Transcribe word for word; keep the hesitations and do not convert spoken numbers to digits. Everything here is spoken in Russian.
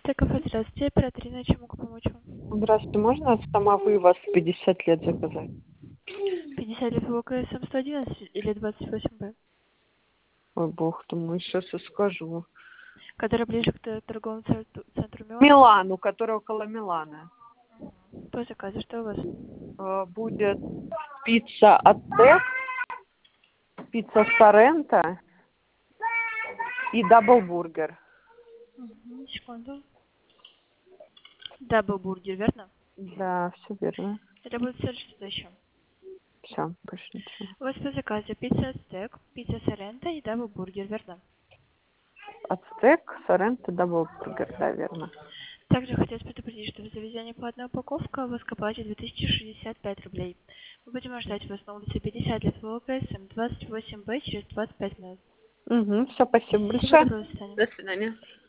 Кафе, здравствуйте, оператор Ирина, чем могу помочь вам? Здравствуйте, можно самовывоз пятьдесят лет заказать? пятьдесят лет в ОКСМ сто одиннадцать или двадцать восемь Б? Ой, бог ты мой, сейчас и скажу. Который ближе к т- торговому центру, центру Милан? Милану, который около Милана. По заказу, что у вас? Э, Будет пицца Ацтек, пицца Соренто и даблбургер. Угу, секунду. Даблбургер, верно? Да, все верно. Это будет все что-то еще. Все, больше ничего. У вас по заказу пицца стек, пицца соренто и даблбургер, верно? Ацтек, Соренто, даблбургер, да, верно. Также хотелось предупредить, что за завезение по одной упаковке у вас к оплате две тысячи шестьдесят пять рублей. Мы будем ждать вас на улице пятьдесят лет в ОКСМ двадцать восемь Б через двадцать пять минут. Угу, все, спасибо Всего большое. доброго, до свидания. До свидания.